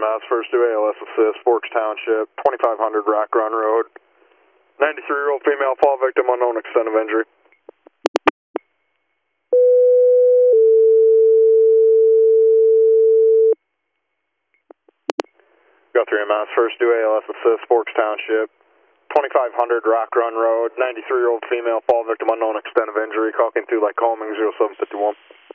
EMS, first to ALS assist, Forks Township, 2500 Rock Run Road. 93-year-old female fall victim, unknown extent of injury. Go through EMS, first to ALS assist, Forks Township, 2500 Rock Run Road. 93-year-old female fall victim, unknown extent of injury. Call came through like Calming 0751.